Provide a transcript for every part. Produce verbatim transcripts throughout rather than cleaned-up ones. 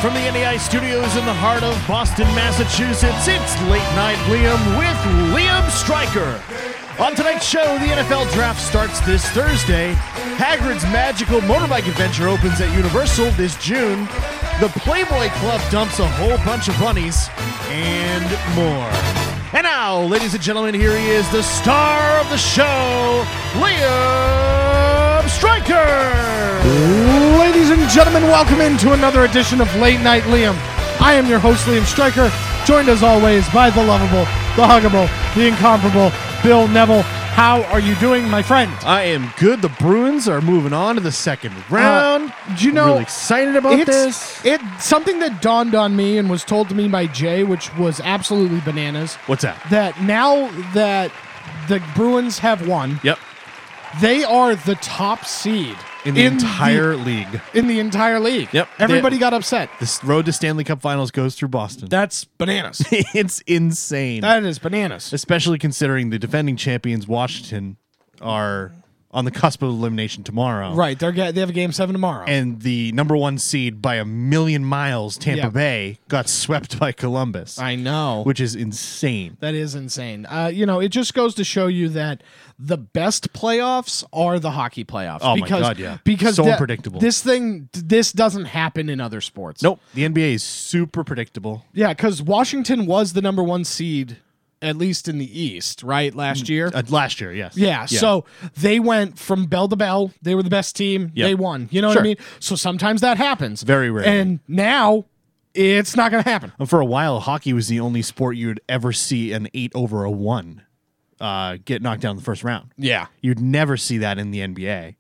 From the N A I studios in the heart of Boston, Massachusetts, it's Late Night Liam with Liam Stryker. On tonight's show, the N F L Draft starts this Thursday. Hagrid's magical motorbike adventure opens at Universal this June. The Playboy Club dumps a whole bunch of bunnies, and more. And now, ladies and gentlemen, here he is, the star of the show, Liam Stryker. Ladies and gentlemen, welcome into another edition of Late Night Liam. I am your host, Liam Stryker, joined as always by the lovable, the huggable, the incomparable Bill Neville. How are you doing, my friend? I am good. The Bruins are moving on to the second round. Uh, do you know, I'm really excited about it's, this. It's something that dawned on me and was told to me by Jay, which was absolutely bananas. What's that? That now that the Bruins have won, Yep. they are the top seed In the entire league. In the entire league. Yep. Everybody They- got upset. This road to Stanley Cup Finals goes through Boston. That's bananas. It's insane. That is bananas. Especially considering the defending champions, Washington, are on the cusp of elimination tomorrow. Right. They're get, they have a game seven tomorrow. And the number one seed by a million miles, Tampa Yeah. Bay, got swept by Columbus. I know. Which is insane. That is insane. Uh, you know, it just goes to show you that the best playoffs are the hockey playoffs. Oh, my because, God, yeah. Because So that- unpredictable. This thing, this doesn't happen in other sports. Nope. The N B A is super predictable. Yeah, because Washington was the number one seed, at least in the East, right, last year? Uh, last year, yes. Yeah, so they went from bell to bell. They were the best team. Yep. They won. You know Sure. what I mean? So sometimes that happens. Very rarely. And now it's not going to happen. And for a while, hockey was the only sport you would ever see an eight over a one uh, get knocked down in the first round. Yeah. You'd never see that in the N B A,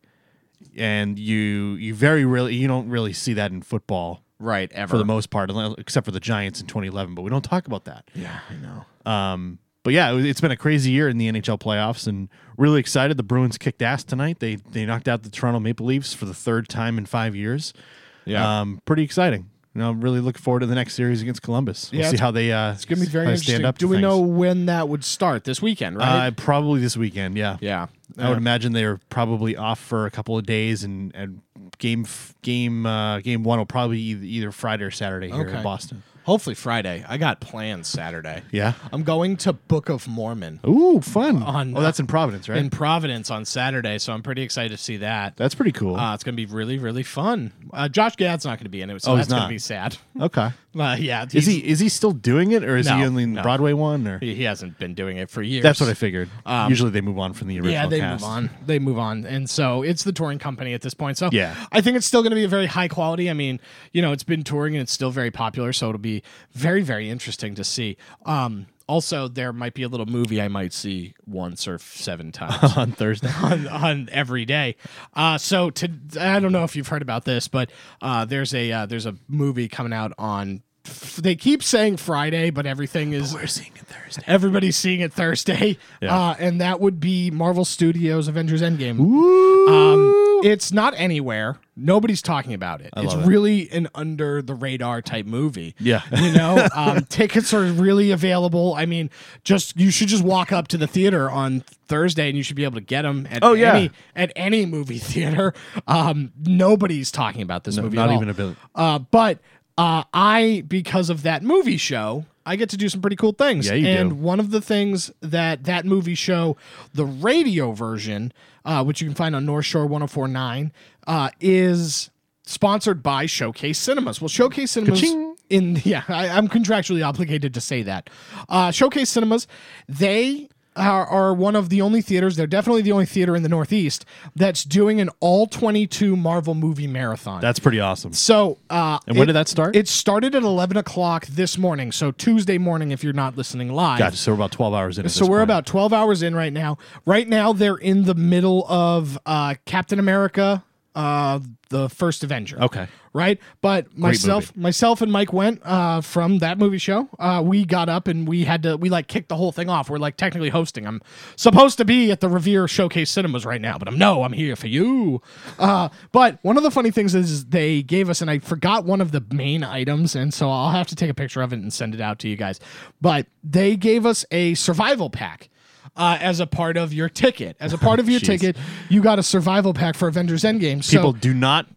and you you very really you don't really see that in football Right, ever. for the most part, except for the Giants in twenty eleven. But we don't talk about that. Yeah, I know. Um, but yeah, it, it's been a crazy year in the N H L playoffs, and really excited. The Bruins kicked ass tonight. They they knocked out the Toronto Maple Leafs for the third time in five years. Yeah. Um, pretty exciting. You know, I'm really looking forward to the next series against Columbus. We'll Yeah, see it's- how they uh, It's going to be very how they interesting. stand up Do to we things. know when that would start? This weekend, right? Uh, probably this weekend. Yeah. yeah. I would imagine they're probably off for a couple of days, and, and game f- game uh, game one will probably be either, either Friday or Saturday here Okay. in Boston. Hopefully Friday. I got plans Saturday. Yeah. I'm going to Book of Mormon Ooh, fun. On, oh, that's in Providence, right? in Providence on Saturday, so I'm pretty excited to see that. that's pretty cool. Uh, it's going to be really, really fun. Uh, Josh Gad's not going to be in it, so Oh, he's that's going to not. be sad. okay. Uh, yeah. Is he's- he is he still doing it, or is he No, only in the no. Broadway one? Or He he hasn't been doing it for years. that's what I figured. Um, Usually they move on from the original Yeah, they cast. move on. They move on. And so it's the touring company at this point. So Yeah. I think it's still going to be a very high quality. I mean, you know, it's been touring and it's still very popular. So it'll be very, very interesting to see. Um, also, there might be a little movie I might see once or seven times on Thursday. on, on every day. Uh, so to I don't know if you've heard about this, but uh, there's a uh, there's a movie coming out on. They keep saying Friday, but everything is. We're seeing it Thursday. Everybody's seeing it Thursday, Yeah. uh, and that would be Marvel Studios' Avengers Endgame. Ooh. Um, it's not anywhere. Nobody's talking about it. It's love it. really an under the radar type movie. Yeah. you know, um, tickets are really available. I mean, just you should just walk up to the theater on Thursday, and you should be able to get them at Oh, yeah. any at any movie theater. Um, nobody's talking about this No, movie. not at all. even a bit. Uh, but uh, I, because of that movie show, I get to do some pretty cool things. Yeah, you and do. one of the things that that movie show, the radio version, uh, which you can find on North Shore one oh four point nine, uh, is sponsored by Showcase Cinemas. Well, Showcase Cinemas Ka-ching. in yeah, I, I'm contractually obligated to say that. Uh, Showcase Cinemas, they are, are one of the only theaters. They're definitely the only theater in the Northeast that's doing an all twenty-two Marvel movie marathon. That's pretty awesome. So, uh, And when it- did that start? It started at eleven o'clock this morning. So Tuesday morning, if you're not listening live. Gotcha. So we're about twelve hours in. At So this we're point. about twelve hours in right now. Right now, they're in the middle of uh, Captain America, uh, the first Avenger. Okay. Right, but myself, myself and Mike went uh, from that movie show. Uh, we got up and we had to, we like kicked the whole thing off. We're like technically hosting. I'm supposed to be at the Revere Showcase Cinemas right now, but I'm no, I'm here for you. Uh, but one of the funny things is they gave us, and I forgot one of the main items, and so I'll have to take a picture of it and send it out to you guys. But they gave us a survival pack. Uh, as a part of your ticket. As a part of your Jeez. ticket, you got a survival pack for Avengers Endgame. So, People do not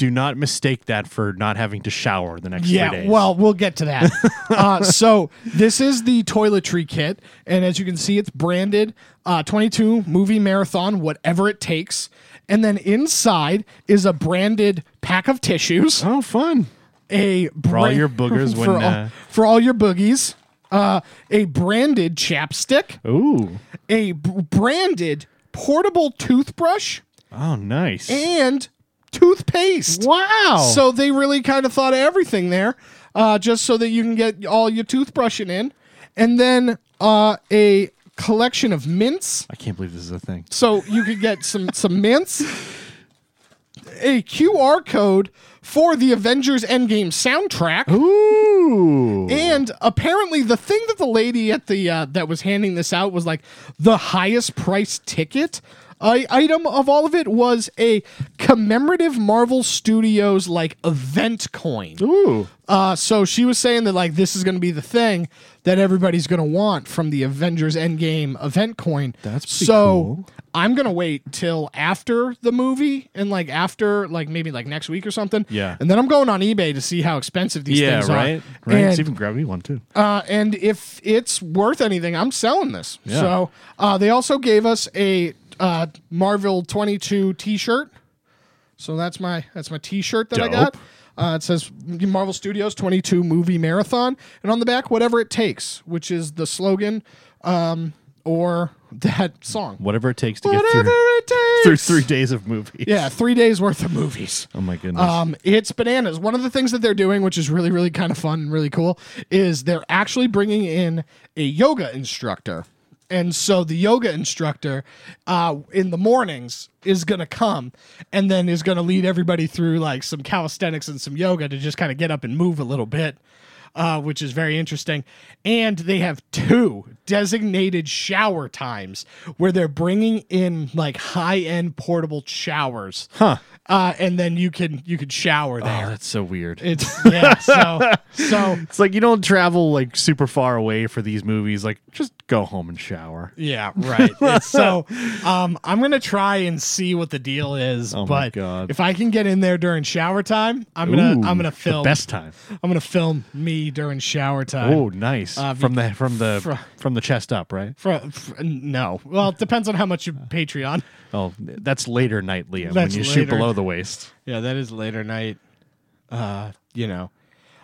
Do not mistake that for not having to shower the next Yeah, three days. well, we'll get to that. uh, so this is the toiletry kit, and as you can see, it's branded uh, twenty-two movie marathon, whatever it takes. And then inside is a branded pack of tissues. Oh, fun. A For all your boogers for, when... all, Uh, for all your boogies. Uh, a branded chapstick. ooh. A b- branded portable toothbrush. Oh, nice. And toothpaste. Wow. So they really kind of thought of everything there, uh, just so that you can get all your toothbrushing in. And then uh, a collection of mints. I can't believe this is a thing. So you could get some, some mints. A Q R code for the Avengers Endgame soundtrack. Ooh. And apparently the thing that the lady at the uh, that was handing this out was like the highest priced ticket I- item of all of it was a commemorative Marvel Studios like event coin. Ooh. Uh, so she was saying that like this is going to be the thing that everybody's going to want from the Avengers Endgame event coin. That's pretty so cool. I'm going to wait till after the movie and like after like maybe like next week or something. Yeah. And then I'm going on eBay to see how expensive these Yeah, things right. are. Right. And, So even grab me one too. uh, and if it's worth anything, I'm selling this. Yeah. So uh, they also gave us a uh, Marvel twenty-two T-shirt. So that's my that's my T-shirt that I got. Dope. Uh, it says Marvel Studios twenty-two movie marathon, and on the back, whatever it takes, which is the slogan um, or that song. Whatever it takes to Whatever get through, it takes. through three days of movies. Yeah, three days worth of movies. Oh my goodness. Um, it's bananas. One of the things that they're doing, which is really, really kind of fun and really cool, is they're actually bringing in a yoga instructor. And so the yoga instructor uh, in the mornings is going to come and then is going to lead everybody through like some calisthenics and some yoga to just kind of get up and move a little bit. Uh, which is very interesting. And they have two designated shower times where they're bringing in like high-end portable showers. Huh. Uh, and then you can you can shower Oh, there. that's so weird. It's yeah, so so It's like you don't travel like super far away for these movies. Like just go home and shower. yeah, right. It's so um, I'm gonna try and see what the deal is. Oh my but God. if I can get in there during shower time, I'm gonna Ooh, I'm gonna the film best time. I'm gonna film me during shower time. Oh, nice. Uh, from the from the fr- from the chest up, right? For, for, no. Well, it depends on how much you Patreon. Oh, that's later night, Liam. That's when you shoot later. below the waist. Yeah, that is later night. Uh, you know.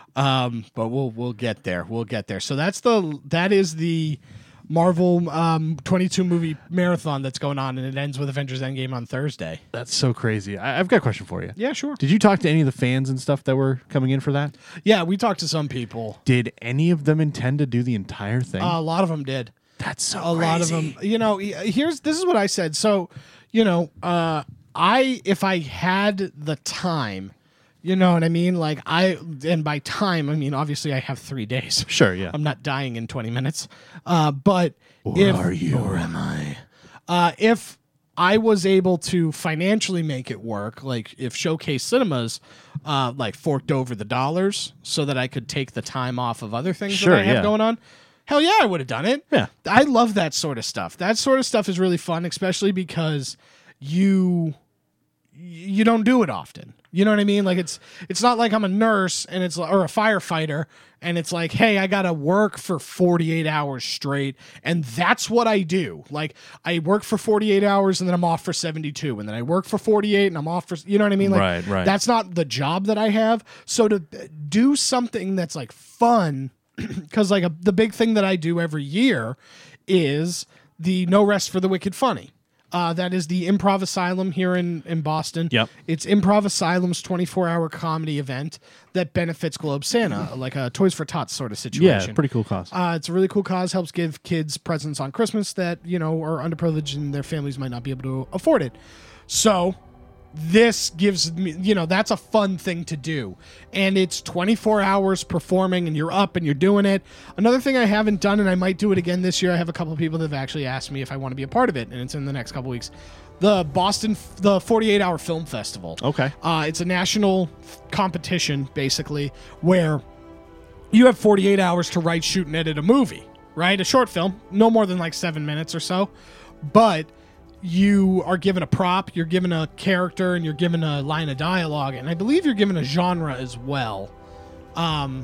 Um, but we'll we'll get there. We'll get there. So that's the that is the Marvel um twenty-two movie marathon that's going on, and it ends with Avengers Endgame on Thursday. That's so crazy. I, I've got a question for you. Yeah, sure. Did you talk to any of the fans and stuff that were coming in for that? Yeah, we talked to some people. Did any of them intend to do the entire thing? Uh, a lot of them did. That's so a lot of them. You know, here's this is what I said. So, you know, uh, I if I had the time. You know what I mean? Like I, and by time, I mean, obviously I have three days. Sure, yeah. I'm not dying in twenty minutes. Uh, but Or if, are you? Or am I? Uh, if I was able to financially make it work, like if Showcase Cinemas, uh, like forked over the dollars so that I could take the time off of other things Sure, that I have yeah. going on. Hell yeah, I would have done it. Yeah. I love that sort of stuff. That sort of stuff is really fun, especially because you you don't do it often. You know what I mean? Like it's it's not like I'm a nurse and it's or a firefighter and it's like, hey, I gotta work for forty-eight hours straight, and that's what I do. Like I work for forty-eight hours and then I'm off for seventy-two, and then I work for forty-eight and I'm off for you know what I mean? Like Right, right. that's not the job that I have. So to do something that's like fun, because like a, the big thing that I do every year is the No Rest for the Wicked Funny. Uh, that is the Improv Asylum here in, in Boston. Yep. It's Improv Asylum's twenty-four hour comedy event that benefits Globe Santa, like a Toys for Tots sort of situation. Yeah, pretty cool cause. Uh, it's a really cool cause, helps give kids presents on Christmas that, you know, are underprivileged and their families might not be able to afford it. So this gives me, you know, that's a fun thing to do. And it's twenty-four hours performing and you're up and you're doing it. Another thing I haven't done, and I might do it again this year, I have a couple of people that have actually asked me if I want to be a part of it, and it's in the next couple weeks. The Boston, the forty-eight hour Film Festival. Okay. Uh, it's a national competition, basically, where you have forty-eight hours to write, shoot, and edit a movie, right? A short film, no more than like seven minutes or so. But you are given a prop, you're given a character, and you're given a line of dialogue, and I believe you're given a genre as well. Um,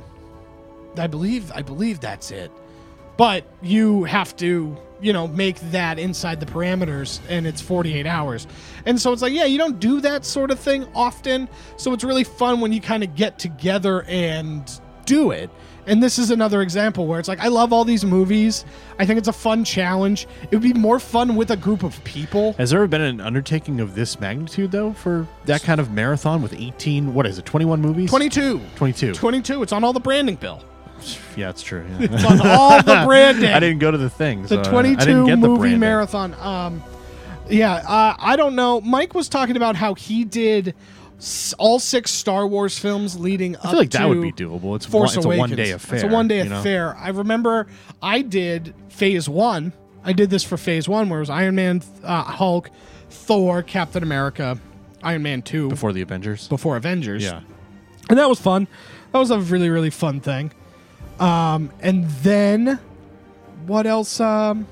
I believe I believe that's it. But you have to, you know, make that inside the parameters, and it's forty-eight hours. And so it's like, yeah, you don't do that sort of thing often. So it's really fun when you kind of get together and do it. And this is another example where it's like, I love all these movies. I think it's a fun challenge. It would be more fun with a group of people. Has there ever been an undertaking of this magnitude, though, for that kind of marathon with eighteen, what is it, twenty-one movies? twenty-two. twenty-two. twenty-two. It's on all the branding, Bill. Yeah, it's true. Yeah. It's on all the branding. I didn't go to the thing. The so twenty-two I didn't get the movie branding. marathon. Um, yeah, uh, I don't know. Mike was talking about how he did s- all six Star Wars films leading up I feel like to that would be doable. It's, Force one, it's a Awakens. one-day affair. It's a one-day you know? affair. I remember I did Phase One. I did this for Phase One, where it was Iron Man, uh, Hulk, Thor, Captain America, Iron Man Two Before the Avengers? before Avengers. Yeah. And that was fun. That was a really, really fun thing. Um, and then what else? Um,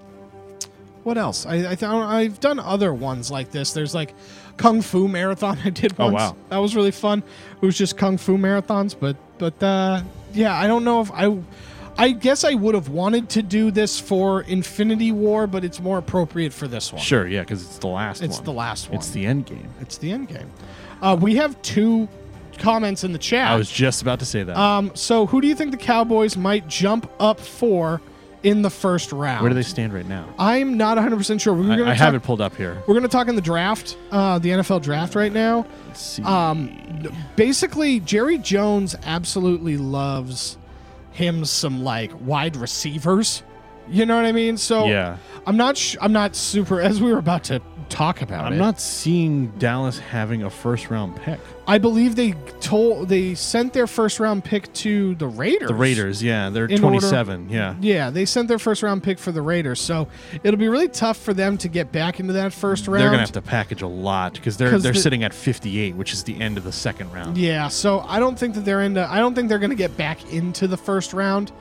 what else? I, I th- I've done other ones like this. There's like Kung Fu Marathon I did Oh, once. wow. That was really fun. It was just Kung Fu marathons, but but uh, yeah, I don't know if I. I guess I would have wanted to do this for Infinity War, but it's more appropriate for this one. Sure, yeah, because it's the last It's one. the last one. It's the end game. It's the end game. Uh, we have two comments in the chat. I was just about to say that. Um, so who do you think the Cowboys might jump up for in the first round? Where do they stand right now? I'm not one hundred percent sure. We're I, gonna I talk, have it pulled up here. We're going to talk in the draft, uh, the N F L draft right now. Let's see. Um, basically, Jerry Jones absolutely loves him some like wide receivers. You know what I mean? So yeah. I'm not. Sh- I'm not super. As we were about to talk about I'm it, not seeing Dallas having a first round pick. I believe they told they sent their first round pick to the Raiders. The Raiders, yeah, they're In twenty-seven. Yeah. Yeah, they sent their first round pick for the Raiders, so it'll be really tough for them to get back into that first round. They're gonna have to package a lot because they're 'Cause they're the- sitting at fifty-eight, which is the end of the second round. Yeah, so I don't think that they're into. I don't think they're going to get back into the first round.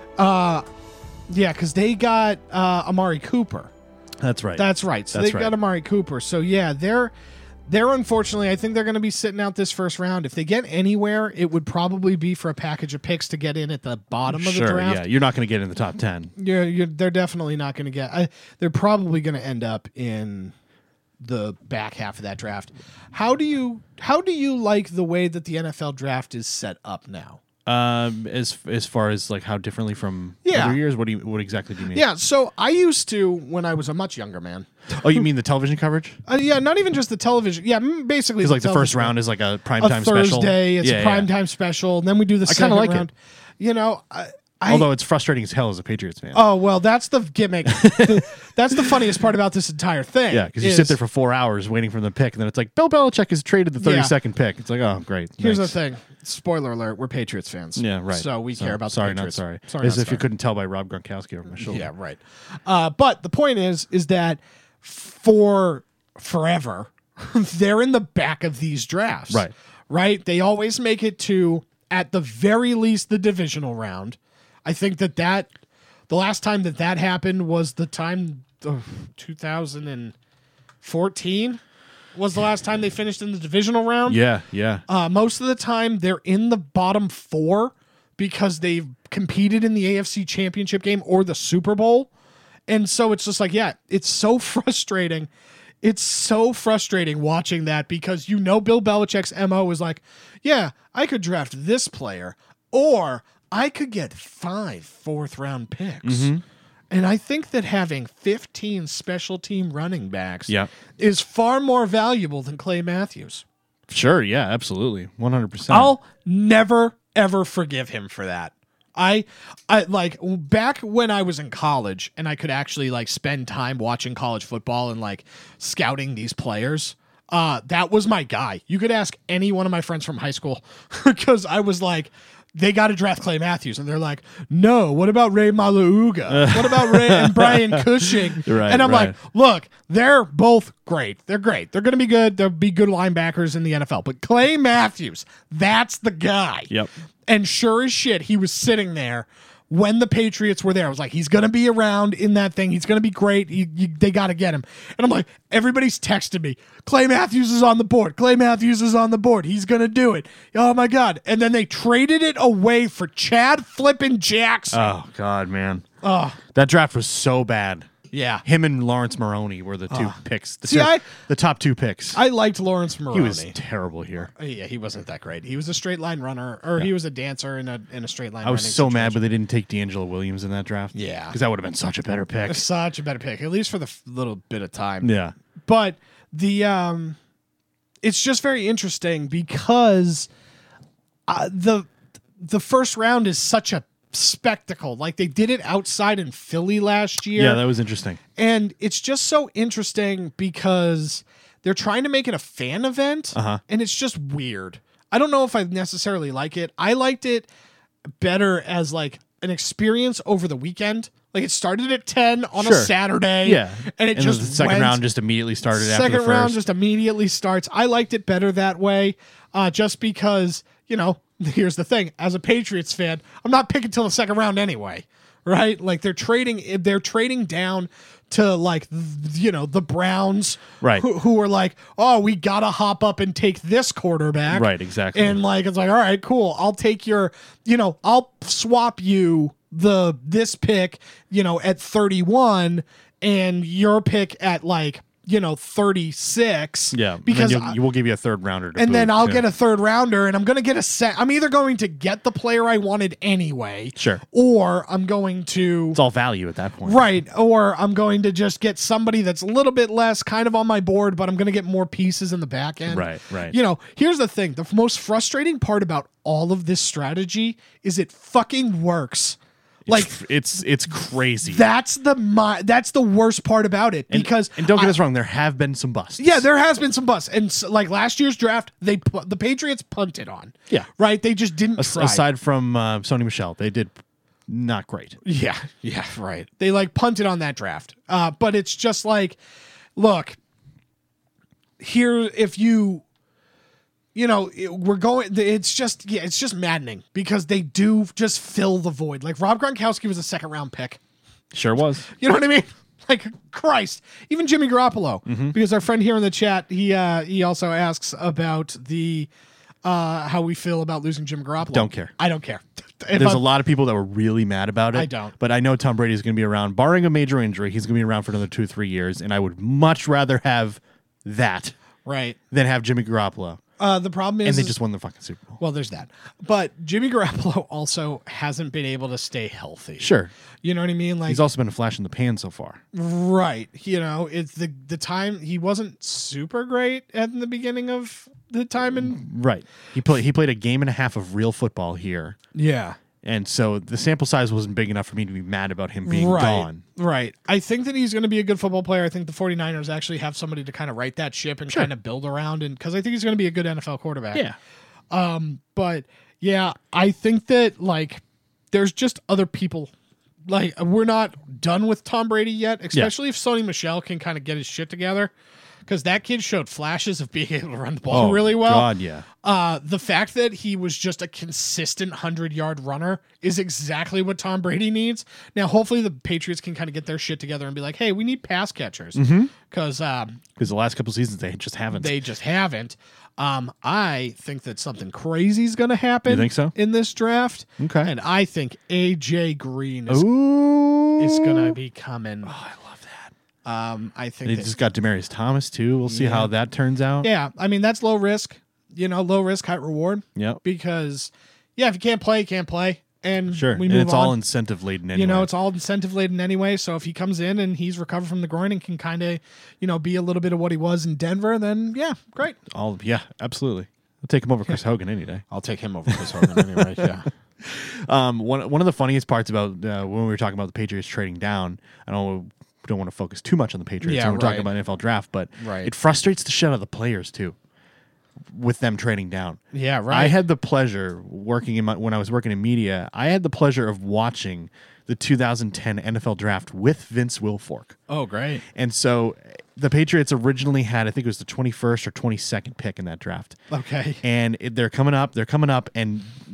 Uh, yeah, because they got uh, Amari Cooper. That's right. That's right. So That's they've got right. Amari Cooper. So yeah, they're they're unfortunately. I think they're going to be sitting out this first round. If they get anywhere, it would probably be for a package of picks to get in at the bottom of sure, the draft. yeah, you're not going to get in the top ten. You're, you're, they're definitely not going to get. I, they're probably going to end up in the back half of that draft. How do you how do you like the way that the N F L draft is set up now? Um, as as far as like how differently from Yeah. other years, what do you what exactly do you mean? Yeah, so I used to when I was a much younger man. Oh, you mean the television coverage? Uh, yeah, not even just the television. Yeah, mm, basically Because like the first television. round is like a a primetime special. Thursday. It's yeah, a primetime special, and then we do the I second kinda like it. round. You know, I, I, Although it's frustrating as hell as a Patriots fan. oh well, that's the gimmick. The- that's the funniest part about this entire thing. yeah, because you is- sit there for four hours waiting for the pick, and then it's like Bill Belichick has traded the Yeah. thirty-second pick. It's like, oh, great. Here's thanks. the thing. Spoiler alert: we're Patriots fans. Yeah, right. So we care about sorry, the Patriots. not sorry. Sorry, As not if sorry. you couldn't tell by Rob Gronkowski over my shoulder. Yeah, right. Uh, but the point is, is that for forever, they're in the back of these drafts. Right. Right. They always make it to, at the very least, the divisional round. I think that that the last time that that happened was the time of two thousand fourteen was the last time they finished in the divisional round. Yeah, yeah. Uh, most of the time, they're in the bottom four because they've competed in the A F C Championship game or the Super Bowl. And so it's just like, yeah, it's so frustrating. It's so frustrating watching that because you know Bill Belichick's M O is like, yeah, I could draft this player or I could get five fourth-round picks. Mm-hmm. And I think that having fifteen special team running backs Yeah. is far more valuable than Clay Matthews. Sure, yeah, absolutely. one hundred percent. I'll never ever forgive him for that. I I like back when I was in college and I could actually like spend time watching college football and like scouting these players. Uh that was my guy. You could ask any one of my friends from high school because I was like, they got to draft Clay Matthews, and they're like, no, what about Ray Malauga? What about Ray and Brian Cushing? Right, and I'm right. like, look, they're both great. They're great. They're going to be good. They'll be good linebackers in the N F L. But Clay Matthews, that's the guy. Yep. And sure as shit, he was sitting there when the Patriots were there. I was like, he's going to be around in that thing. He's going to be great. He, you, they got to get him. And I'm like, everybody's texting me. Clay Matthews is on the board. Clay Matthews is on the board. He's going to do it. Oh, my God. And then they traded it away for Chad flippin' Jackson. Oh, God, man. Oh, That draft was so bad. yeah. Him and Lawrence Maroney were the two Oh. picks. The, See, two- I- the top two picks. I liked Lawrence Maroney. he was terrible here. Yeah, he wasn't that great. He was a straight line runner, or he was a dancer in a in a straight line. I was running so mad, situation. but they didn't take D'Angelo Williams in that draft. Yeah. Because that would have been such a better pick. Such a better pick, at least for the f- little bit of time. Yeah. But the um, it's just very interesting because uh, the the first round is such a spectacle. Like they did it outside in Philly last year. Yeah, that was interesting. And it's just so interesting because they're trying to make it a fan event, Uh-huh. and it's just weird. I don't know if I necessarily like it. I liked it better as like an experience over the weekend. Like it started at ten on Sure. a Saturday, Yeah. and it and just the second went- round just immediately started after second the round first. just immediately starts. I liked it better that way, uh, just because you know. Here's the thing: as a Patriots fan, I'm not picking till the second round anyway, right? Like they're trading, they're trading down to like th- you know the Browns, Right. Who, who are like, oh, we gotta hop up and take this quarterback, Right, exactly. And like it's like, all right, cool. I'll take your, you know, I'll swap you the this pick, you know, at thirty-one, and your pick at like. You know, thirty-six. Yeah, because because I- you will give you a third rounder, to and then boot. I'll Yeah. get a third rounder, and I'm going to get a set. I'm either going to get the player I wanted anyway, Sure. or I'm going to It's all value at that point. right, or I'm going to just get somebody that's a little bit less, kind of on my board, but I'm going to get more pieces in the back end. Right, right. You know, here's the thing: the most frustrating part about all of this strategy is it fucking works. Like it's it's crazy. that's the my, that's the worst part about it and, because and don't get I- us wrong, there have been some busts. yeah, there has been some busts, and s like last year's draft, they pu- the Patriots punted on. Yeah. right. They just didn't As- try. aside from uh, Sony Michel, they did not great. Yeah, yeah, right. They like punted on that draft. Uh, but it's just like, look, here if you, you know, it- we're going. It's just yeah, it's just maddening because they do just fill the void. Like Rob Gronkowski was a second round pick. Sure was. You know what I mean? Like Christ, even Jimmy Garoppolo, Mm-hmm. because our friend here in the chat, he uh, he also asks about the uh, how we feel about losing Jim Garoppolo. Don't care. I don't care. If There's I'm- a lot of people that were really mad about it. I don't. But I know Tom Brady is going to be around. Barring a major injury, he's going to be around for another two, three years. And I would much rather have that right. than have Jimmy Garoppolo. Uh, the problem is, And they is- just won the fucking Super Bowl. well, there's that. But Jimmy Garoppolo also hasn't been able to stay healthy. Sure. You know what I mean? Like, He's also been a flash in the pan so far. right. You know, it's the the time he wasn't super great at the beginning of the time, and Right. He played he played a game and a half of real football here. yeah, And so the sample size wasn't big enough for me to be mad about him being right, gone. right. I think that he's going to be a good football player. I think the 49ers actually have somebody to kind of right that ship and Sure. kind of build around, and because I think he's going to be a good N F L quarterback. Yeah. But yeah, I think that like there's just other people. Like we're not done with Tom Brady yet, especially if Sony Michel can kind of get his shit together, because that kid showed flashes of being able to run the ball Oh, really well. God, yeah. Uh, the fact that he was just a consistent hundred yard runner is exactly what Tom Brady needs. Now, hopefully, the Patriots can kind of get their shit together and be like, "Hey, we need pass catchers," because um, Because the last couple seasons they just haven't. they just haven't. Um, I think that something crazy is going to happen. You think so? In this draft? Okay. And I think A J Green is, Ooh. is going to be coming. Oh, I love that. Um, I think They that, just got Demarius Thomas too. We'll see Yeah. how that turns out. yeah, I mean, that's low risk, you know, low risk, high reward, Yep. because yeah, if you can't play, you can't play. And Sure. we And move it's on. all incentive laden anyway. You know, it's all incentive laden anyway. So if he comes in and he's recovered from the groin and can kind of, you know, be a little bit of what he was in Denver, then yeah, great. all yeah, absolutely. I'll take him over Chris Hogan any day. I'll take him over Chris Hogan anyway. Yeah. Um, one one of the funniest parts about uh, when we were talking about the Patriots trading down, I don't don't want to focus too much on the Patriots Yeah, when we're talking right. about N F L draft, but Right. it frustrates the shit out of the players too, with them trading down. Yeah, right. I had the pleasure working in my when I was working in media. I had the pleasure of watching the two thousand ten N F L draft with Vince Wilfork. Oh, great. And so the Patriots originally had, I think it was the twenty-first or twenty-second pick in that draft. Okay. And it, they're coming up, they're coming up, and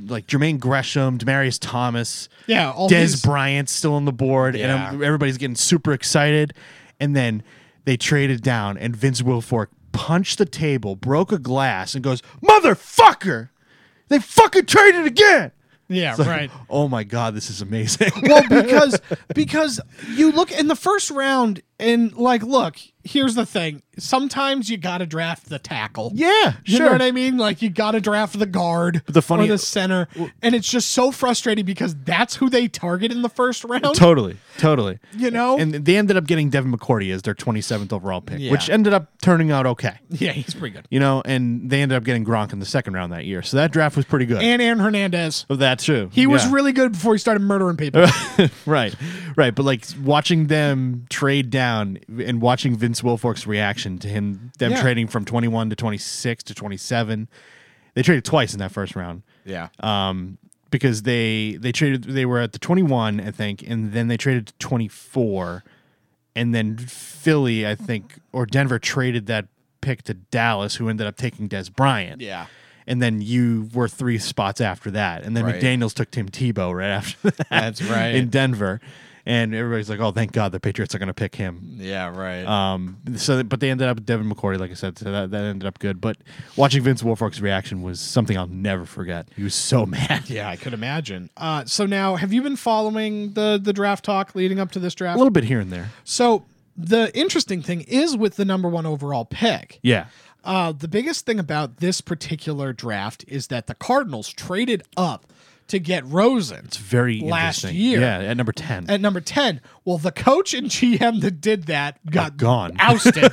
like Jermaine Gresham, Demarius Thomas, yeah, all Des these- Bryant's still on the board, Yeah. and everybody's getting super excited. And then they traded down, and Vince Wilfork punched the table, broke a glass, and goes, "Motherfucker! They fucking traded again!" Yeah, It's like, right. oh my God, this is amazing. Well, because because you look in the first round and like, look, here's the thing. Sometimes you got to draft the tackle. yeah, You sure. know what I mean? Like you got to draft the guard the funny- or the center. And it's just so frustrating because that's who they target in the first round. Totally, totally. You know? And they ended up getting Devin McCourty as their twenty-seventh overall pick, Yeah. which ended up turning out okay. Yeah, he's pretty good. You know, and they ended up getting Gronk in the second round that year. So that draft was pretty good. And Aaron Hernandez. Oh, that's true. He was Yeah. really good before he started murdering people. right, right. But like watching them trade down and watching Vince Wilfork's reaction to him, them Yeah. trading from twenty-one to twenty-six to twenty-seven, they traded twice in that first round. Yeah. Um, because they they traded, they were at the twenty-one, I think, and then they traded to twenty-four, and then Philly, I think, or Denver traded that pick to Dallas, who ended up taking Des Bryant. Yeah. And then you were three spots after that. And then Right. McDaniels took Tim Tebow right after that. That's right. In Denver. And everybody's like, oh, thank God the Patriots are going to pick him. Yeah, right. Um, so, but they ended up with Devin McCourty, like I said, so that, that ended up good. But watching Vince Wilfork's reaction was something I'll never forget. He was so mad. yeah, I could imagine. Uh, so now, have you been following the the draft talk leading up to this draft? A little bit here and there. So the interesting thing is with the number one overall pick. Yeah. Uh, the biggest thing about this particular draft is that the Cardinals traded up to get Rosen It's very last interesting. year. Yeah, at number ten. At number ten. Well, the coach and G M that did that got gone. ousted.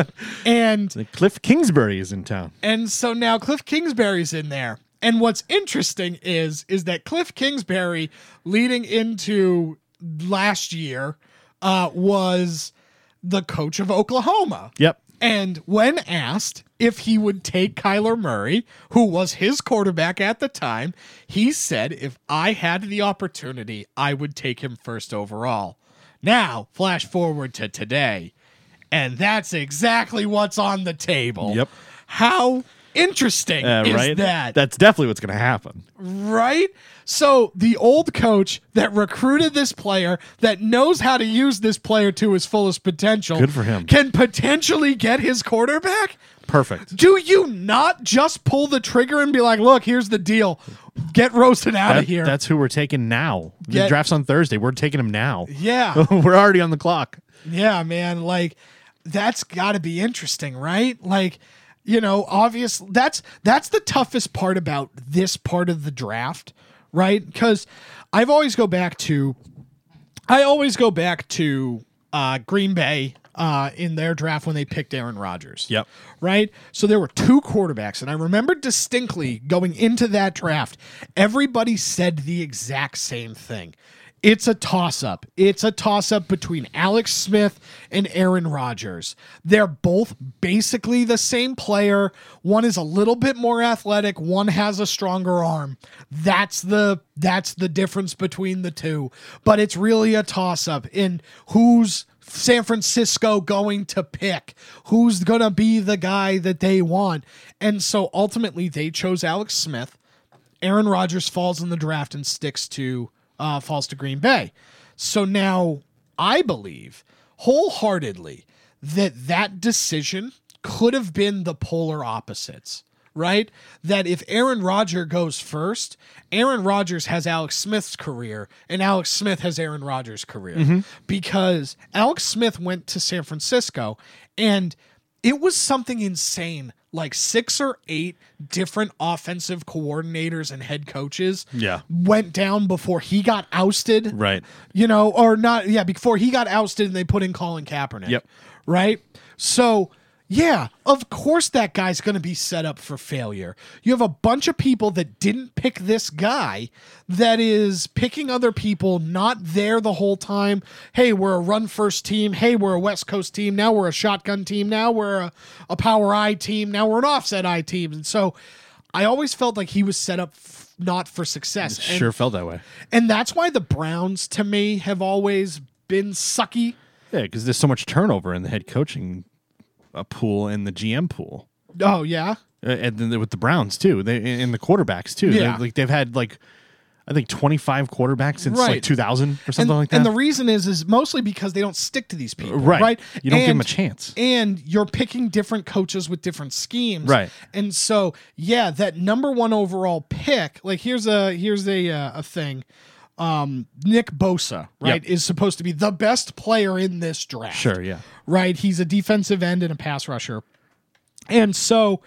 and Like Cliff Kingsbury is in town. and so now Cliff Kingsbury's in there. And what's interesting is is that Cliff Kingsbury leading into last year uh, was the coach of Oklahoma. Yep. And when asked if he would take Kyler Murray, who was his quarterback at the time, he said, if I had the opportunity, I would take him first overall. Now, flash forward to today, and that's exactly what's on the table. Yep. How interesting Uh, is right? that? That's definitely what's going to happen. Right? So the old coach that recruited this player, that knows how to use this player to his fullest potential, Good for him. can potentially get his quarterback? Perfect. Do you not just pull the trigger and be like, look, here's the deal. Get Rosen out That- of here. That's who we're taking now. The Get- draft's on Thursday. We're taking him now. yeah. We're already on the clock. Yeah, man. Like, that's got to be interesting, right? Like, you know, obvious. That's that's the toughest part about this part of the draft, right? Because I've always go back to, I always go back to uh, Green Bay uh, in their draft when they picked Aaron Rodgers. Yep. Right? So there were two quarterbacks, and I remember distinctly going into that draft, everybody said the exact same thing. It's a toss-up. It's a toss-up between Alex Smith and Aaron Rodgers. They're both basically the same player. One is a little bit more athletic. One has a stronger arm. That's the that's the difference between the two. But it's really a toss-up in who's San Francisco going to pick, who's going to be the guy that they want. And so ultimately they chose Alex Smith. Aaron Rodgers falls in the draft and sticks to Uh, falls to Green Bay. So now I believe wholeheartedly that that decision could have been the polar opposites, right? That if Aaron Rodgers goes first, Aaron Rodgers has Alex Smith's career and Alex Smith has Aaron Rodgers' career Mm-hmm. because Alex Smith went to San Francisco and it was something insane. Like six or eight different offensive coordinators and head coaches Yeah. went down before he got ousted. Right. You know, or not, yeah, before he got ousted and they put in Colin Kaepernick. Yep. Right? So, yeah, of course that guy's going to be set up for failure. You have a bunch of people that didn't pick this guy that is picking other people, not there the whole time. Hey, we're a run first team. Hey, we're a West Coast team. Now we're a shotgun team. Now we're a, a power I team. Now we're an offset I team. And so I always felt like he was set up f- not for success. And, Sure felt that way. and that's why the Browns, to me, have always been sucky. Yeah, because there's so much turnover in the head coaching uh, pool and the G M pool. Oh yeah, uh, and then with the Browns too. They and the quarterbacks too. Yeah. They, like they've had like I think twenty-five quarterbacks since Right. like two thousand or something and, like that. and the reason is is mostly because they don't stick to these people, Right. right? You don't and, give them a chance. And you're picking different coaches with different schemes, Right. And so, yeah, that number one overall pick. Like, here's a here's a uh, a thing. Um, Nick Bosa, right, Yep. is supposed to be the best player in this draft. Sure, yeah. Right. He's a defensive end and a pass rusher, and so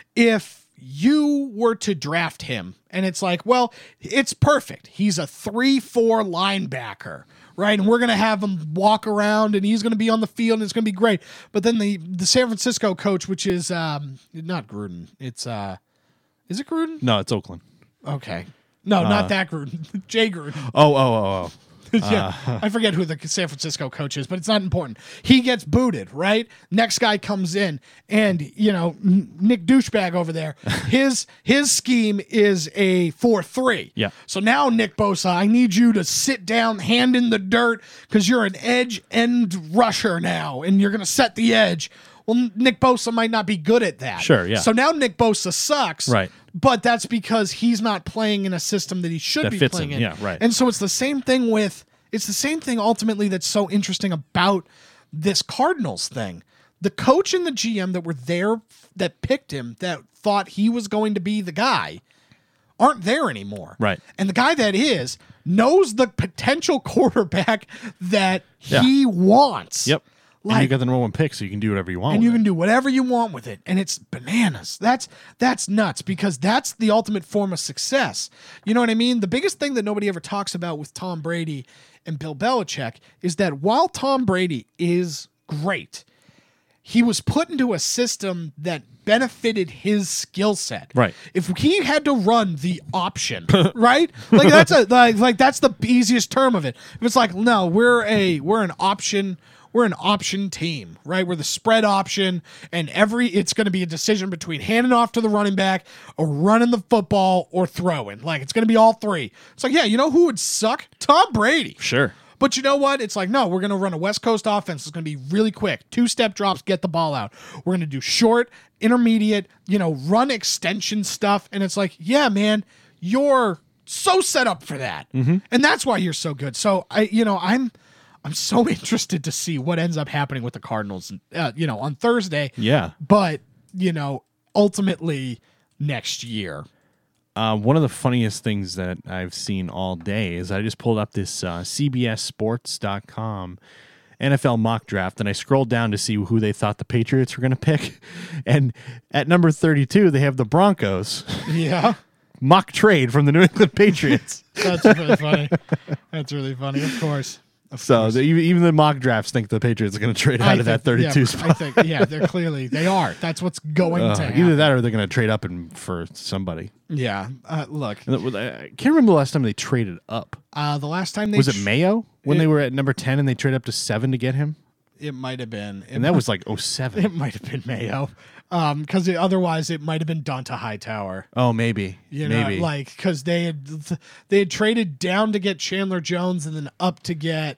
if you were to draft him and it's like, well, it's perfect. He's a three four linebacker, right? And we're going to have him walk around and he's going to be on the field and it's going to be great. But then the, the San Francisco coach, which is um, not Gruden. It's, uh, is it Gruden? No, it's Oakland. Okay. No, Uh, not that Gruden. Jay Gruden. Oh, oh, oh, oh. yeah, I forget who the San Francisco coach is, but it's not important. He gets booted, right? Next guy comes in, and you know Nick douchebag over there. His his scheme is a four three. Yeah. So now Nick Bosa, I need you to sit down, hand in the dirt, because you're an edge end rusher now, and you're gonna set the edge. Well, Nick Bosa might not be good at that. Sure, yeah. So now Nick Bosa sucks. Right. But that's because he's not playing in a system that he should That be fits playing him, in. yeah, right. And so it's the same thing with it's the same thing ultimately that's so interesting about this Cardinals thing. The coach and the G M that were there that picked him, that thought he was going to be the guy, aren't there anymore. Right. And the guy that is knows the potential quarterback that Yeah. he wants. Yep. and you Like, got the number one pick, so you can do whatever you want. and with you it. can do whatever you want with it, and it's bananas. That's that's nuts because that's the ultimate form of success. You know what I mean? The biggest thing that nobody ever talks about with Tom Brady and Bill Belichick is that while Tom Brady is great, he was put into a system that benefited his skill set. Right. If he had to run the option, right? Like that's a like, like that's the easiest term of it. If it's like, no, we're a we're an option We're an option team, right? We're the spread option, and every it's going to be a decision between handing off to the running back or running the football or throwing. Like, it's going to be all three. It's like, yeah, you know who would suck? Tom Brady. Sure. But you know what? It's like, no, we're going to run a West Coast offense. It's going to be really quick. Two-step drops, get the ball out. We're going to do short, intermediate, you know, run extension stuff. And it's like, yeah, man, you're so set up for that. Mm-hmm. And that's why you're so good. So, I, you know, I'm I'm so interested to see what ends up happening with the Cardinals, uh, you know, on Thursday. Yeah. But, you know, ultimately next year. Uh, one of the funniest things that I've seen all day is I just pulled up this uh, C B S Sports dot com N F L mock draft, and I scrolled down to see who they thought the Patriots were going to pick. And at number thirty-two, they have the Broncos. Yeah. Mock trade from the New England Patriots. That's really funny. That's really funny, of course. Of So course. the, even even the mock drafts think the Patriots are going to trade out I of that think- thirty-two yeah, spot. I think, yeah, they're clearly, they are. That's what's going Uh, to happen. either that or they're going to trade up and for somebody. Yeah. Uh, look, I can't remember the last time they traded up. uh, the last time they Was it tr- Mayo when it- they were at number ten and they traded up to seven to get him? It might have been. It And that might- was like oh seven. It might have been Mayo. Um, because otherwise it might have been Donta Hightower. Oh, maybe. You know, maybe. like because they had they had traded down to get Chandler Jones and then up to get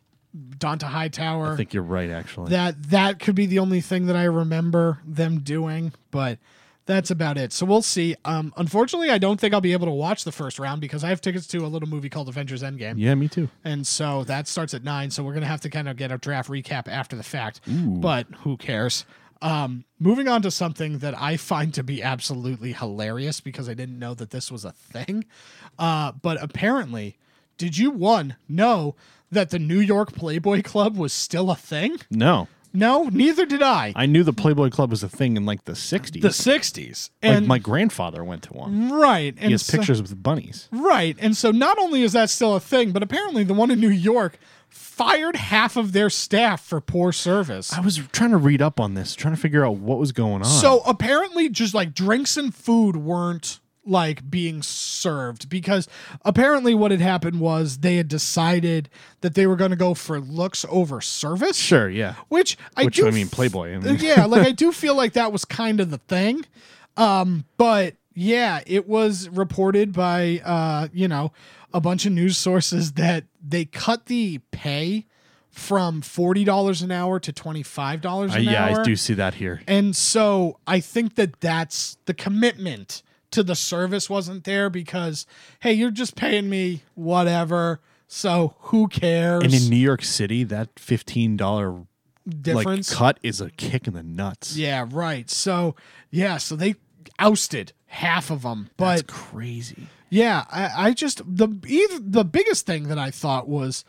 Donta Hightower. I think you're right, actually. that that could be the only thing that I remember them doing, but that's about it. So we'll see. Um, unfortunately, I don't think I'll be able to watch the first round because I have tickets to a little movie called Avengers Endgame. Yeah, me too. And so that starts at nine. So we're going to have to kind of get a draft recap after the fact. But who cares? Um, moving on to something that I find to be absolutely hilarious because I didn't know that this was a thing. Uh, but apparently, did you, one, know that the New York Playboy Club was still a thing? No. No, neither did I. I knew the Playboy Club was a thing in like the sixties. The sixties. Like And my grandfather went to one. right. And He has so- pictures with bunnies. Right. And so not only is that still a thing, but apparently the one in New York fired half of their staff for poor service. I was trying to read up on this, trying to figure out what was going on. So apparently just like drinks and food weren't like being served because apparently what had happened was they had decided that they were going to go for looks over service. Sure, yeah. Which I Which, do I mean, Playboy. I mean. yeah, like I do feel like that was kind of the thing. Um, but yeah, it was reported by uh, you know, a bunch of news sources that they cut the pay from forty dollars an hour to twenty-five dollars an uh, yeah, hour. Yeah, I do see that here. And so I think that that's the commitment to the service wasn't there because, hey, you're just paying me whatever, so who cares? And in New York City, that fifteen dollars difference like, cut is a kick in the nuts. Yeah, right. So, yeah, so they ousted half of them. But That's crazy. Yeah, I, I just, the either, the biggest thing that I thought was,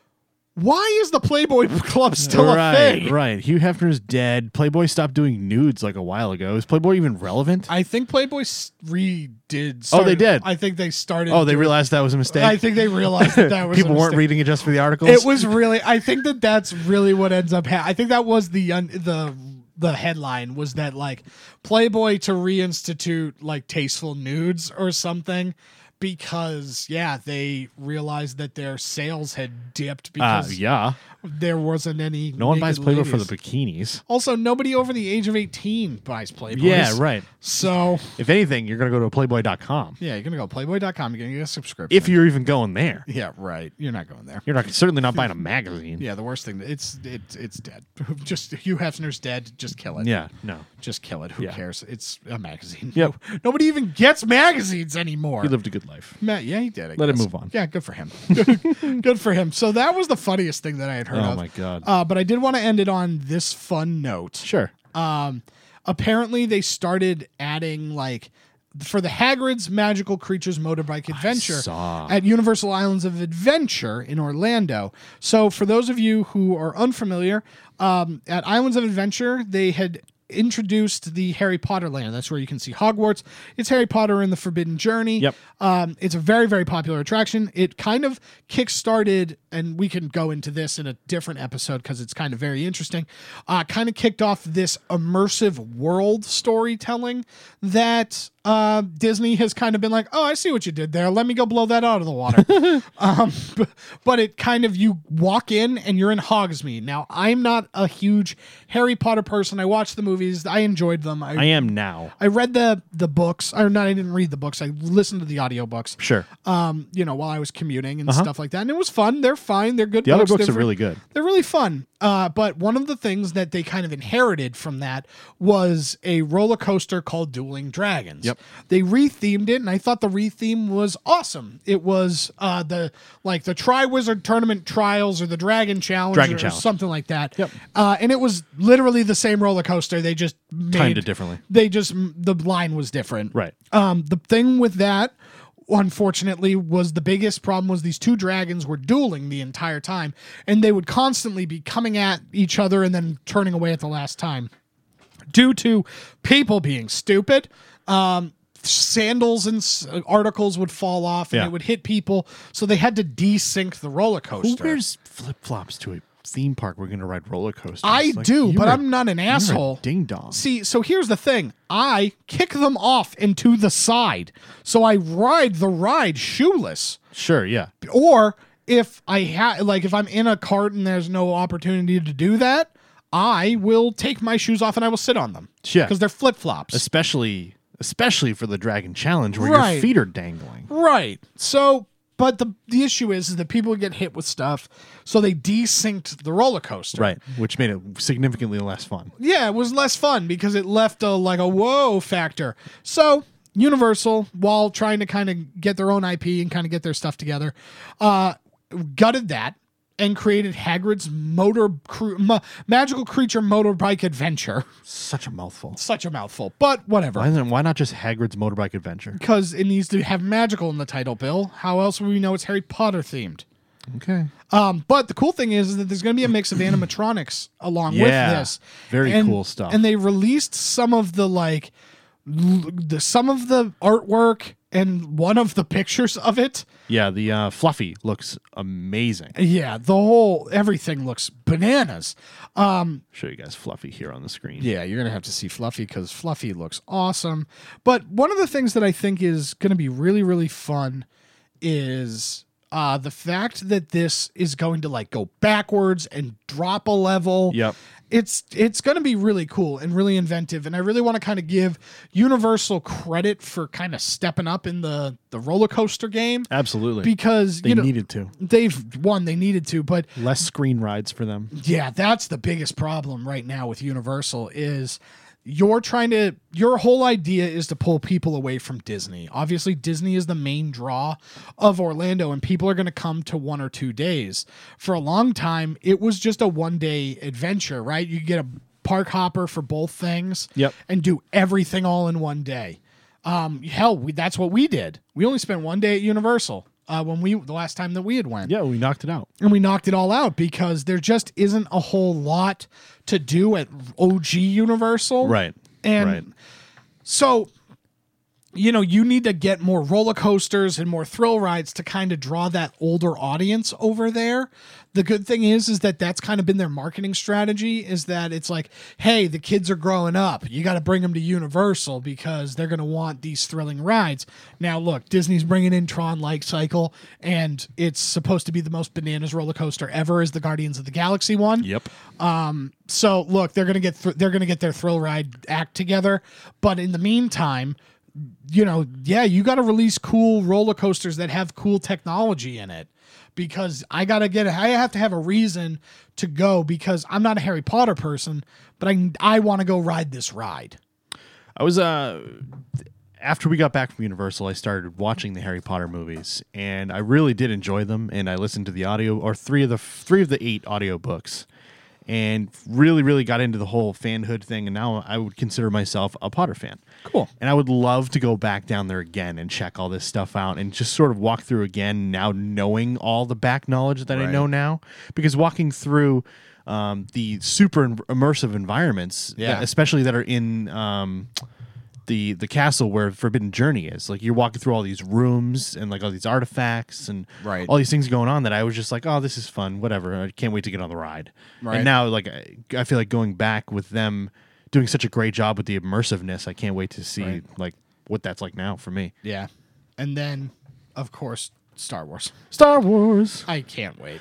why is the Playboy Club still right, a thing? Right, Hugh Hefner's dead. Playboy stopped doing nudes like a while ago. Is Playboy even relevant? I think Playboy s- redid. Oh, Started, they did? I think they started. Oh, they doing, realized that was a mistake? I think they realized that that was People a weren't mistake. reading it just for the articles? It was really, I think that that's really what ends up happening. I think that was the un- the the headline was that, like, Playboy to reinstitute, like, tasteful nudes or something. Because, yeah, they realized that their sales had dipped Uh, because yeah. there wasn't any. No one buys naked Playboy for ladies. the bikinis. Also, nobody over the age of eighteen buys Playboys. Yeah, right. So, If anything, you're going to go to playboy dot com. yeah, you're going to go playboy dot com. You're going to get a subscription. If you're even going there. Yeah, right. You're not going there. You're not certainly not buying a magazine. Yeah, the worst thing, it's it's it's dead. Just Hugh Hefner's dead. Just kill it. Yeah, no. Just kill it. Who Yeah. cares? It's a magazine. Yep. Nobody even gets magazines anymore. He lived a good life. Matt, yeah, he did. I Let him guess. move on. Yeah, good for him. Good for him. So that was the funniest thing that I had heard Oh, of. my God. Uh, but I did want to end it on this fun note. Sure. Um, apparently they started adding, like, for the Hagrid's Magical Creatures Motorbike Adventure saw. at Universal Islands of Adventure in Orlando. So for those of you who are unfamiliar, um, at Islands of Adventure, they had introduced the Harry Potter land. That's where you can see Hogwarts. It's Harry Potter and the Forbidden Journey. Yep. Um, it's a very, very popular attraction. It kind of kick-started, and we can go into this in a different episode because it's kind of very interesting, uh, kind of kicked off this immersive world storytelling that uh, Disney has kind of been like, oh, I see what you did there. Let me go blow that out of the water. um, b- but it kind of, you walk in and you're in Hogsmeade. Now, I'm not a huge Harry Potter person. I watched the movies. I enjoyed them. I, I am now. I read the the books. Or not, I didn't read the books. I listened to the audiobooks. Sure. Um, you know, while I was commuting and Uh-huh. stuff like that. And it was fun. They're fine. They're good The other books. books They're are really good. They're really fun. Uh, but one of the things that they kind of inherited from that was a roller coaster called Dueling Dragons. Yep. They rethemed it, and I thought the retheme was awesome. It was uh, the like the Triwizard Tournament Trials or the Dragon Challenge Dragon or Challenge. something like that. Yep. Uh, and it was literally the same roller coaster. They just made, Timed it differently. They just the line was different. Right. Um, the thing with that, unfortunately, was the biggest problem was these two dragons were dueling the entire time, and they would constantly be coming at each other and then turning away at the last time. Due to people being stupid, um, sandals and s- articles would fall off and Yeah. it would hit people, so they had to desync the roller Who coaster. wears flip flops to a theme park we're going to ride roller coasters? I Like, do, you but are- I'm not an you're a asshole. Ding dong. See, so here's the thing. I kick them off and to the side. So I ride the ride shoeless. Sure, yeah. Or if I have, like, if I'm in a cart and there's no opportunity to do that, I will take my shoes off and I will sit on them. Yeah. Because they're flip flops. Especially especially for the Dragon Challenge where Right. your feet are dangling. Right. So, but the the issue is, is that people would get hit with stuff, so they desynced the roller coaster. Right, which made it significantly less fun. Yeah, it was less fun because it left a like a whoa factor. So Universal, while trying to kind of get their own I P and kind of get their stuff together, uh, gutted that and created Hagrid's motor cru- ma- magical creature motorbike adventure. Such a mouthful. Such a mouthful, but whatever. Why, then, why not just Hagrid's Motorbike Adventure? Because it needs to have magical in the title, Bill. How else would we know it's Harry Potter themed? Okay. Um, but the cool thing is, is that there's going to be a mix of animatronics along Yeah, with this. very And- cool stuff. And they released some of the like l- the some of the artwork and one of the pictures of it. Yeah, the uh, Fluffy looks amazing. Yeah, the whole everything looks bananas. Um, Show you guys Fluffy here on the screen. yeah, you're gonna have to see Fluffy because Fluffy looks awesome. But one of the things that I think is gonna be really really fun is Uh, the fact that this is going to like go backwards and drop a level. Yep. It's it's going to be really cool and really inventive, and I really want to kind of give Universal credit for kind of stepping up in the, the roller coaster game. Absolutely. Because they you know, needed to. They've won, they needed to, but less screen rides for them. Yeah, that's the biggest problem right now with Universal is you're trying to your whole idea is to pull people away from Disney. Obviously, Disney is the main draw of Orlando, and people are going to come to one or two days. For a long time, it was just a one-day adventure, right? You get a park hopper for both things yep. and do everything all in one day. Um, hell, we, that's what we did. We only spent one day at Universal. Uh, when we the last time that we had went. Yeah, we knocked it out. And we knocked it all out because there just isn't a whole lot to do at O G Universal. Right. And right. so, you know, you need to get more roller coasters and more thrill rides to kind of draw that older audience over there. The good thing is, is that that's kind of been their marketing strategy is that it's like, hey, the kids are growing up. You got to bring them to Universal because they're going to want these thrilling rides. Now, look, Disney's bringing in Tron Light Cycle, and it's supposed to be the most bananas roller coaster ever is the Guardians of the Galaxy one. Yep. Um, so look, they're going to get, th- they're going to get their thrill ride act together. But in the meantime, you know, yeah, you got to release cool roller coasters that have cool technology in it. Because I gotta get it. I have to have a reason to go because I'm not a Harry Potter person, but I I want to go ride this ride. I was uh after we got back from Universal, I started watching the Harry Potter movies, and I really did enjoy them. And I listened to the audio or three of the three of the eight audiobooks, and really, really got into the whole fanhood thing. And now I would consider myself a Potter fan. Cool. And I would love to go back down there again and check all this stuff out and just sort of walk through again now knowing all the back knowledge that right. I know now. Because walking through um, the super immersive environments, yeah. that, especially that are in um, the the castle where Forbidden Journey is, like you're walking through all these rooms and like all these artifacts and right. all these things going on that I was just like, oh, this is fun, whatever. I can't wait to get on the ride. Right. And now like I, I feel like going back with them doing such a great job with the immersiveness. I can't wait to see right. like what that's like now for me. Yeah. And then, of course, Star Wars. Star Wars. I can't wait.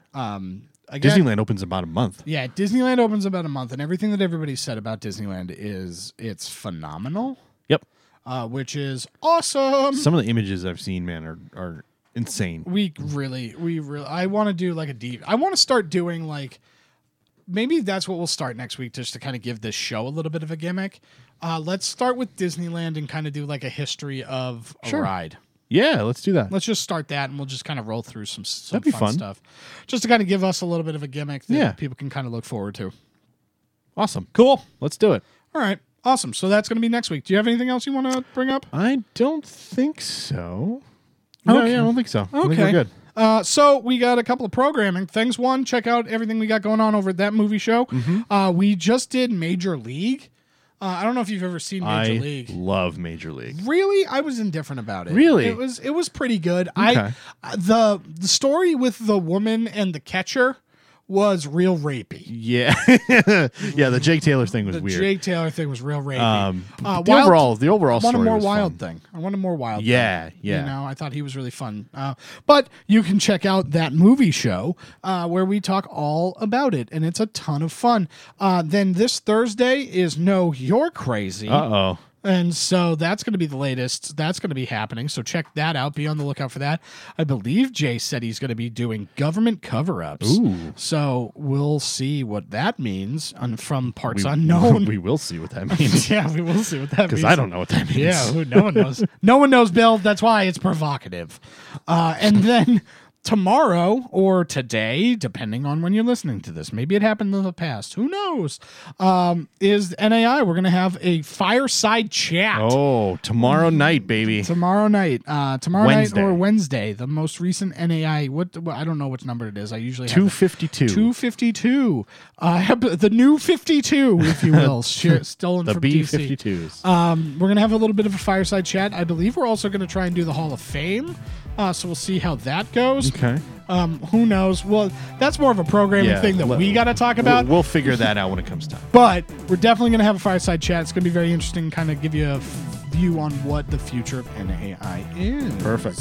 Um, again, Disneyland opens about a month. Yeah, Disneyland opens about a month, and everything that everybody said about Disneyland is it's phenomenal. Yep. Uh, which is awesome. Some of the images I've seen, man, are are insane. We really, we really, I want to do like a deep, I want to start doing like, maybe that's what we'll start next week just to kind of give this show a little bit of a gimmick. Uh, let's start with Disneyland and kind of do like a history of a sure. ride. Yeah, let's do that. Let's just start that, and we'll just kind of roll through some, some That'd be fun, fun stuff. Just to kind of give us a little bit of a gimmick that yeah. people can kind of look forward to. Awesome. Cool. Let's do it. All right. Awesome. So that's going to be next week. Do you have anything else you want to bring up? I don't think so. No, okay. yeah, I don't think so. Okay. I think we're good. Uh, so we got a couple of programming things. One, check out everything we got going on over at That Movie Show. Mm-hmm. Uh, we just did Major League. Uh, I don't know if you've ever seen Major I League. love Major League. Really, I was indifferent about it. Really, it was it was pretty good. Okay. I the the story with the woman and the catcher was real rapey. Yeah, yeah. The Jake Taylor thing was the weird. Jake Taylor thing was real rapey. Um, uh, the wild, overall, the overall I want story a more was wild fun. thing. I want a more wild. Yeah, thing. yeah. You know, I thought he was really fun. Uh, but you can check out That Movie Show uh, where we talk all about it, and it's a ton of fun. Uh, then this Thursday is No, You're Crazy. Uh oh. And so that's going to be the latest. That's going to be happening. So check that out. Be on the lookout for that. I believe Jay said he's going to be doing government cover-ups. Ooh. So we'll see what that means on, from parts We, unknown. we will see what that means. Yeah, we will see what that means. Because I don't know what that means. Yeah, who, no one knows. No one knows, Bill. That's why it's provocative. Uh, and then tomorrow or today, depending on when you're listening to this, maybe it happened in the past, who knows, um, is N A I. We're going to have a fireside chat. Oh, tomorrow night, baby. Tomorrow night. Uh, tomorrow Wednesday. night or Wednesday, the most recent N A I. What, what I don't know which number it is. I usually have two fifty-two. two fifty-two. Uh, the new fifty-two, if you will, stolen the from B D C. fifty-twos. Um, we're going to have a little bit of a fireside chat. I believe we're also going to try and do the Hall of Fame. Uh, so we'll see how that goes. Okay. Um, who knows? Well, that's more of a programming Yeah, thing that let- we got to talk about. We'll, we'll figure that out when it comes time. But we're definitely going to have a fireside chat. It's going to be very interesting, kind of give you a f- view on what the future of N A I is. Perfect.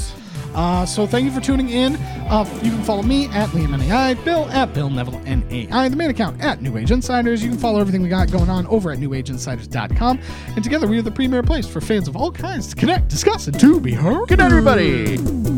Uh, so thank you for tuning in. Uh, you can follow me at Liam N A I, Bill at Bill Neville N A I, the main account at New Age Insiders. You can follow everything we got going on over at new age insiders dot com. And together we are the premier place for fans of all kinds to connect, discuss, and to be heard. Good night, everybody.